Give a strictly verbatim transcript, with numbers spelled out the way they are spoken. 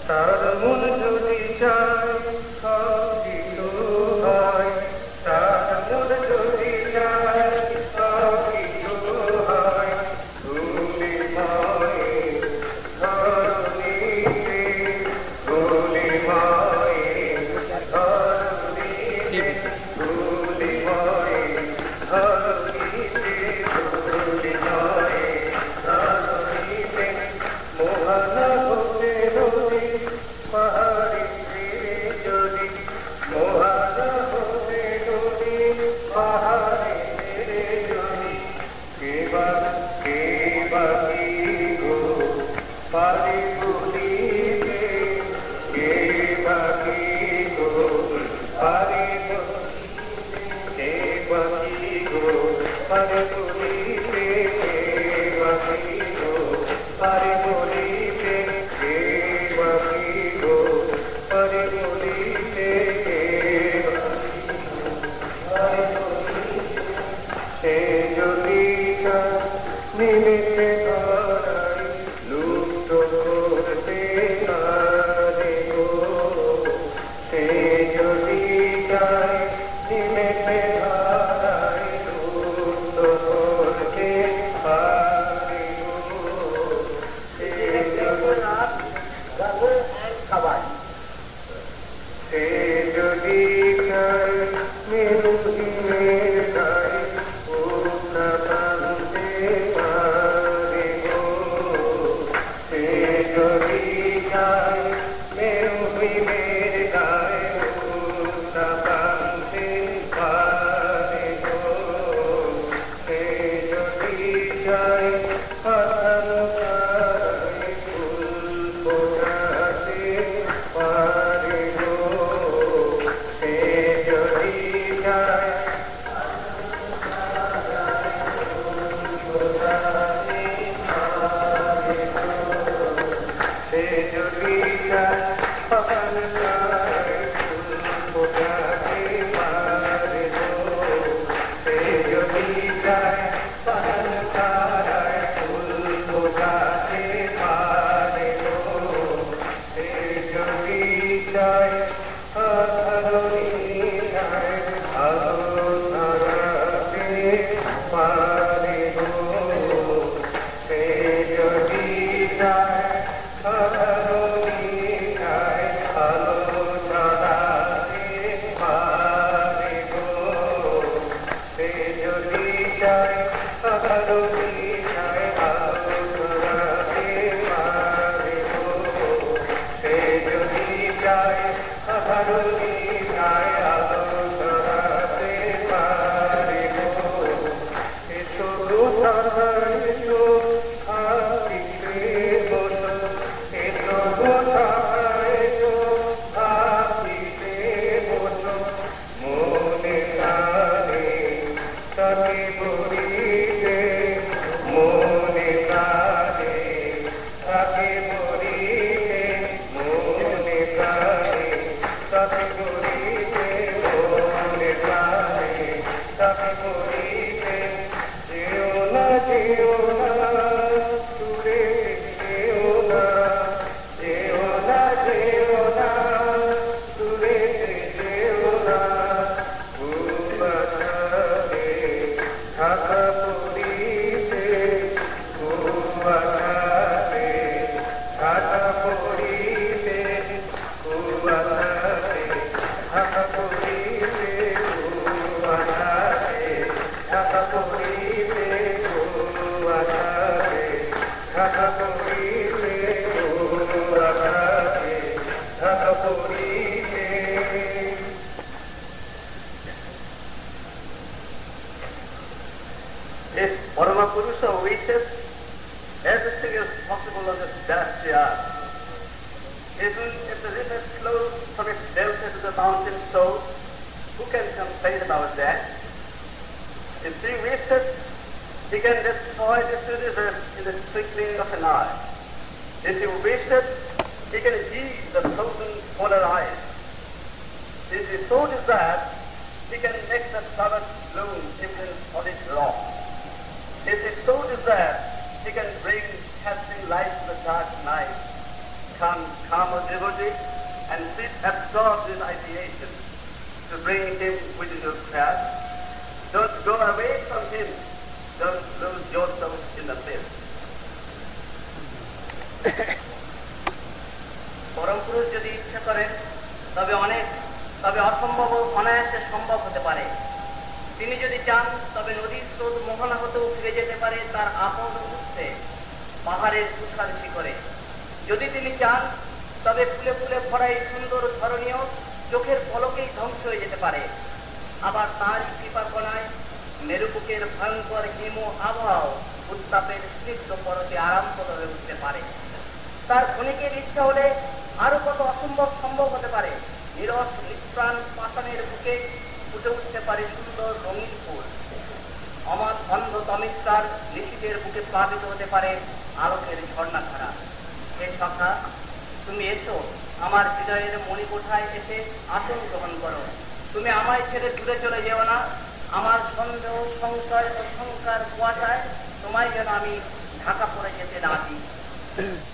তার মন যদি চায় সব কিছু হয়, তার মন যদি চায় সব কিছু হয়। ভুলি মায়ের ধরণীতে, ভুলি মায়ের ধরণীতে, ভুলি মায়ের ধরণীতে, ভুলি মায়ের ধরণীতে। মোহনা হতে হতে পাহাড়ি যদি, মোহনা হতে হতে পাহাড়ি যদি, কেবা কেবা কি গো পারে বলিতে, কেবা কি গো পারে বলিতে, কেবা কি গো পারে বলিতে, কেবা কি গো পারে বলিতে, কেবা কি গো পারে বলিতে, পারে বলিতে। সে যদি নিমিতে ধরাই লুপ্ত করতে পারে গো, সে যদি চায় নিমিতে ধরাই লুপ্ত করতে পারে গো, সে সে যদি চায় মেরুদিনের গায়ে উঠা টানতে পারে গো, সে যদি চায় মেরুদিনের গায়ে উঠা টানতে পারে গো, সে যদি চায় পাতানো তারায় ফুল ফোটাতে পারে গো, সে যদি চায় সে যদি চায় পাতানো তারায় ফুল ফোটাতে পারে গো, সে যদি চায় পাতানো তারায় ফুল ফোটাতে পারে গো, সে যদি চায় ধরণীটায় আলো ধরাতে পারে গো, সে যদি চায় ধরণীটায় আলো ধরাতে পারে গো, সে যদি চায় ধরণীটায় আলো ধরাতে পারে গো, সে যদি চায় ধরণীটায় আলো ধরাতে পারে গো। এসো কোথা এসো হাসিতে বসো, এসো কোথা এসো হাসিতে বসো, মনে প্রাণে তাকে বলিতে, মনে প্রাণে তাকে বলিতে, মনে প্রাণে তাকে বলিতে, মনে প্রাণে তাকে বলিতে। যেও না যেও না দূরে, যেও না, যেও না যেও না দূরে, যেও না। ঘুমাতে থাকা পড়িতে, ঘুমাতে থাকা পড়িতে, ঘুমাতে থাকা পড়িতে, ঘুমাতে থাকা পড়িতে, ঘুমাতে থাকা পড়িতে, ঘুমাতে থাকা পড়িতে। If Parama Purusha wishes, everything is possible on this vast earth. Even if the river flows from its delta to the mountain source, who can complain about that? If he wishes, he can destroy this universe in the twinkling of an eye. If he wishes, he can heal the frozen polar ice. If he so desires, he can make the flowers bloom even in solid rock. If he so desires, he can bring casting light to the dark night. become calmer devotee and sit absorbed in ideation to bring him within your class. Don't go away from him. Don't lose yourself in the mist. পরম পুরুষ যদি ইচ্ছা করেন তবে অনেক তবে অসম্ভব অনায়াসে সম্ভব হতে পারে। তিনি যদি চান তবে নদীর স্রোত মোহনা হতেও ফিরে যেতে পারে তার আপন উৎসে পাহাড়ের তুষার শিখরে। যদি তিনি চান তবে ফুলে ফুলে ভরা এই সুন্দর ধরনীয় চোখের পলকেই ধ্বংস হয়ে যেতে পারে। আবার তার কৃপা কণায় মেরুবুকের ভয়ঙ্কর হিম আবহাওয়া উত্তাপের স্নিগ্ধ পরতে আরামপ্রদ হয়ে উঠতে পারে। তার ক্ষণিকের ইচ্ছা হলে আরো কত অসম্ভব সম্ভব হতে পারে। নিরস নিষ্প্রাণ পাষাণের বুকে ফুটে উঠতে পারে সুন্দর রঙিন ফুল। অমাত অন্ধ তমিত্রার নিশীথের বুকে প্লাবিত হতে পারে আলোকের ঝর্ণাধারা। হে সখা, তুমি এসো আমার হৃদয়ের মণিকোঠায় এসে আসন গ্রহণ করো। তুমি আমায় ছেড়ে দূরে চলে যেও না। আমার সন্দেহ সংশয় ও শঙ্কার কুয়াশায় তোমায় যেন আমি ঢাকা পড়ে যেতে না দিই।